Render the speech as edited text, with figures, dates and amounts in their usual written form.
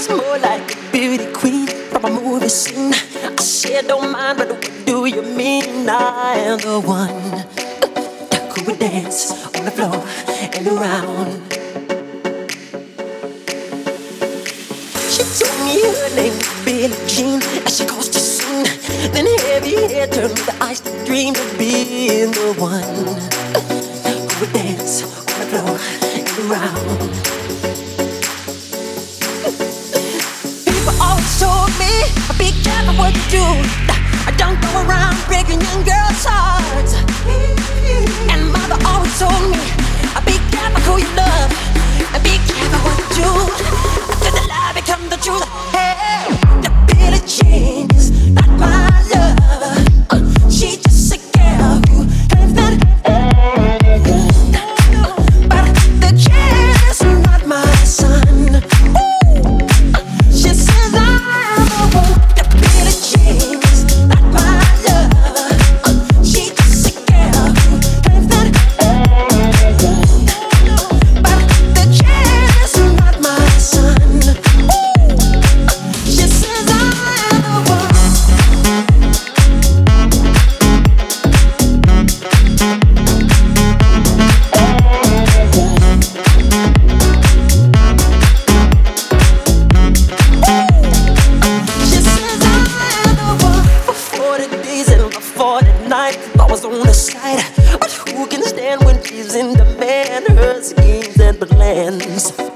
She's more like a beauty queen from a movie scene. I said don't mind, but what do you mean? I am the one who would dance on the floor and around. She told me her name was Billie Jean as she goes to sing. Then heavy hair turned with the eyes to dream of being the one who would dance on the floor and around. People always told me, be careful what you do. I don't go around breaking young girls' hearts. And mother always told me, be careful who you love, and be careful what you do. Till the lie become the truth. Hey, the Billie Jean is not my love. She's just a girl who has that. But the kid is not my son. She says I'm a woman. The Billie Jean is not my love. She's just a girl who has that. But the kid is not my son. She says I'm a woman. She says I'm the one. For 40 days and for 40 nights, I was on the side. But who can stand when she's in demand? Her schemes and plans